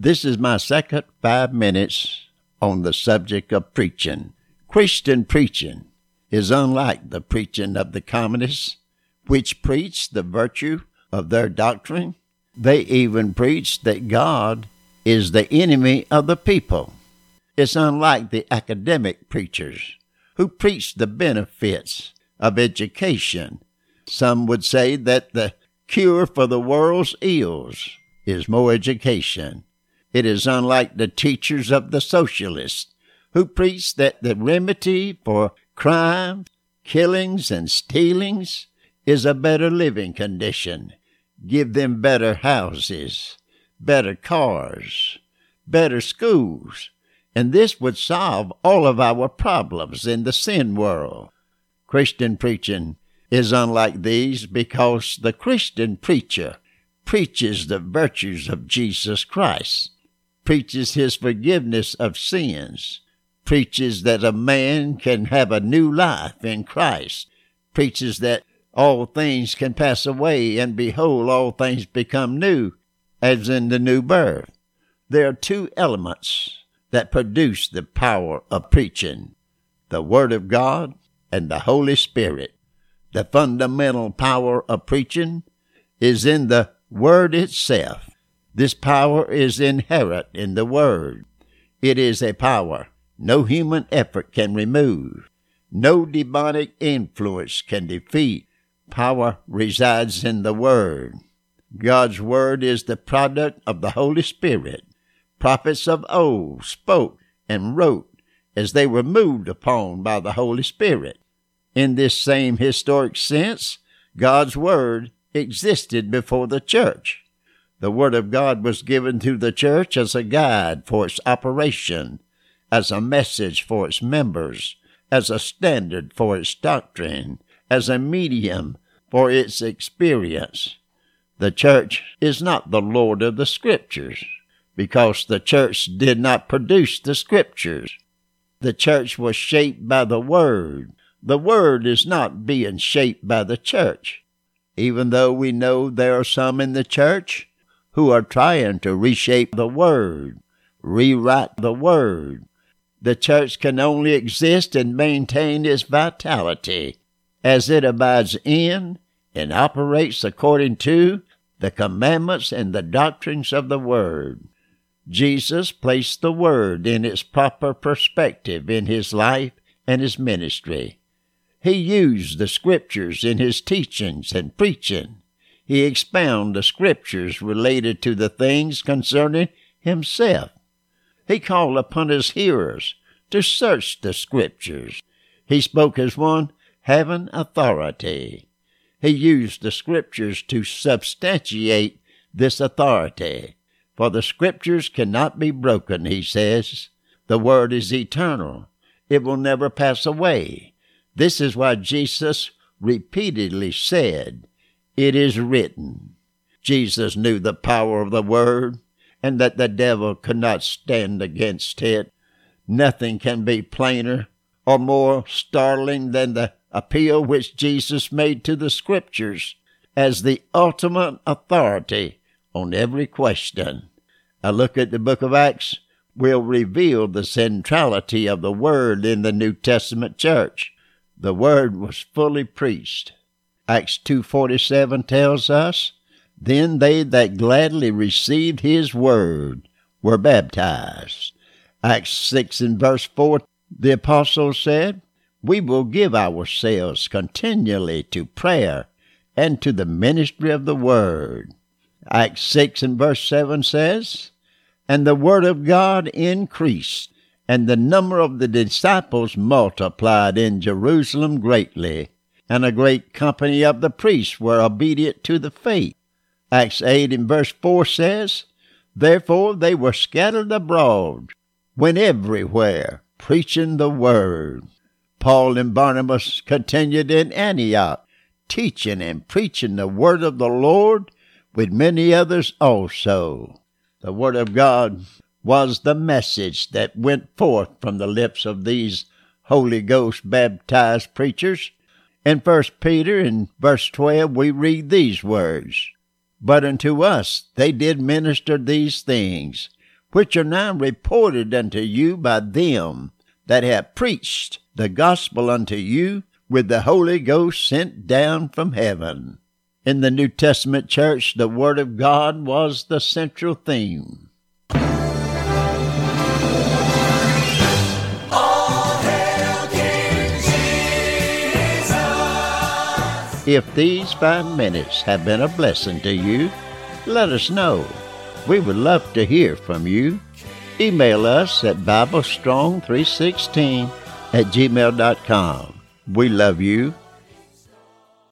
This is my second 5 minutes on the subject of preaching. Christian preaching is unlike the preaching of the communists, which preach the virtue of their doctrine. They even preach that God is the enemy of the people. It's unlike the academic preachers who preach the benefits of education. Some would say that the cure for the world's ills is more education. It is unlike the teachers of the socialists who preach that the remedy for crime, killings, and stealings is a better living condition. Give them better houses, better cars, better schools, and this would solve all of our problems in the sin world. Christian preaching is unlike these because the Christian preacher preaches the virtues of Jesus Christ, preaches his forgiveness of sins, preaches that a man can have a new life in Christ, preaches that all things can pass away, and behold, all things become new, as in the new birth. There are two elements that produce the power of preaching: the Word of God and the Holy Spirit. The fundamental power of preaching is in the Word itself. This power is inherent in the Word. It is a power no human effort can remove. No demonic influence can defeat. Power resides in the Word. God's Word is the product of the Holy Spirit. Prophets of old spoke and wrote as they were moved upon by the Holy Spirit. In this same historic sense, God's Word existed before the church. The Word of God was given to the church as a guide for its operation, as a message for its members, as a standard for its doctrine, as a medium for its experience. The church is not the Lord of the Scriptures, because the church did not produce the Scriptures. The church was shaped by the Word. The Word is not being shaped by the church. Even though we know there are some in the church who are trying to reshape the Word, rewrite the Word, the church can only exist and maintain its vitality as it abides in and operates according to the commandments and the doctrines of the Word. Jesus placed the Word in its proper perspective in his life and his ministry. He used the Scriptures in his teachings and preaching. He expounded the Scriptures related to the things concerning himself. He called upon his hearers to search the Scriptures. He spoke as one having authority. He used the Scriptures to substantiate this authority. For the Scriptures cannot be broken, he says. The Word is eternal. It will never pass away. This is why Jesus repeatedly said, "It is written." Jesus knew the power of the Word, and that the devil could not stand against it. Nothing can be plainer or more startling than the appeal which Jesus made to the Scriptures as the ultimate authority on every question. A look at the book of Acts will reveal the centrality of the Word in the New Testament church. The Word was fully preached. Acts 2:47 tells us, "Then they that gladly received his word were baptized." Acts 6 and verse 4, the apostles said, "We will give ourselves continually to prayer and to the ministry of the word." Acts 6 and verse 7 says, "And the word of God increased, and the number of the disciples multiplied in Jerusalem greatly, and a great company of the priests were obedient to the faith." Acts 8 and verse 4 says, "Therefore they were scattered abroad, went everywhere, preaching the word." Paul and Barnabas continued in Antioch, teaching and preaching the word of the Lord with many others also. The word of God was the message that went forth from the lips of these Holy Ghost baptized preachers. In 1 Peter in verse 12 we read these words, "But unto us they did minister these things, which are now reported unto you by them that have preached the gospel unto you with the Holy Ghost sent down from heaven. In the New Testament church, the Word of God was the central theme. If these 5 minutes have been a blessing to you, let us know. We would love to hear from you. Email us at BibleStrong316@gmail.com. We love you.